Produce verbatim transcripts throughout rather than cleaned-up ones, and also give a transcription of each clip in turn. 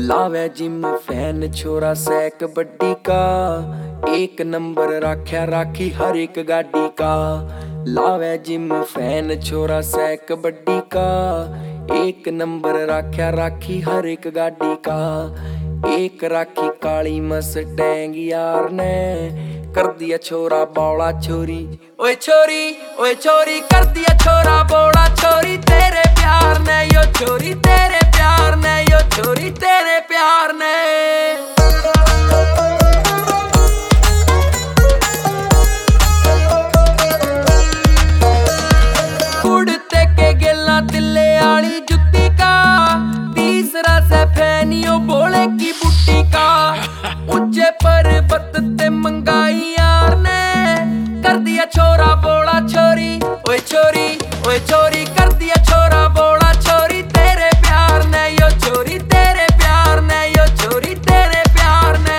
लावे gym fan छोरा से कबड्डी का, एक नंबर राख्या राखी हर एक गाड़ी का। लावे जिम फैन छोरा से कबड्डी का, एक नंबर राख्या राखी हर एक गाड़ी का। एक राखी काली मस्टैंग यार ने कर दिया छोरा बौड़ा छोरी। ओए छोरी ओए छोरी कर दिया छोरा बौड़ा छोरी, तेरे प्यार ने यो छोरी, तेरे प्यार ने यो छोरी, तेरे प्यार ने। उड़ते के गेला तिल्ले आली जुत्ती का, तीसरा से फैनियो बोले की बुट्टी का। ऊंचे पर्वत ते मंगाई यार ने कर दिया छोरा बौड़ा छोरी। ओए छोरी ओए छोरी कर दिया छोरा बौड़ा छोरी, तेरे प्यार ने यो छोरी, तेरे प्यार ने यो छोरी, तेरे प्यार ने।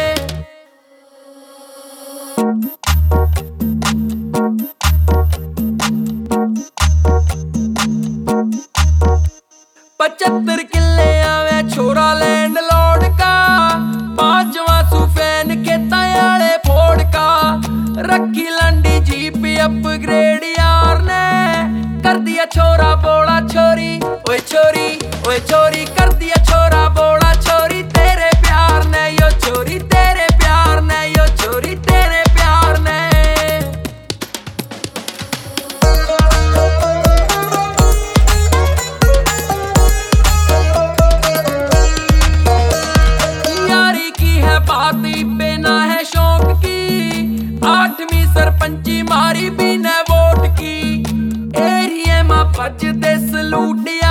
पचहत्तर किले आवे छोरा लैंड लॉर्ड का, पांचवा सुफैन के तयाले फोड़ का। रखी लंडी जीप अपग्रेड यार ने कर दिया छोरा बौड़ा छोरी। ओए छोरी ओए छोरी कर दिया छोरा बौड़ा छोरी, तेरे प्यार ने यो छोरी, तेरे प्यार ने यो छोरी, तेरे प्यार ने। यारी की है बात बिना है शौक की, आठवीं सरपंची मारी बिना वोट की। एरिया में बजदे सलूट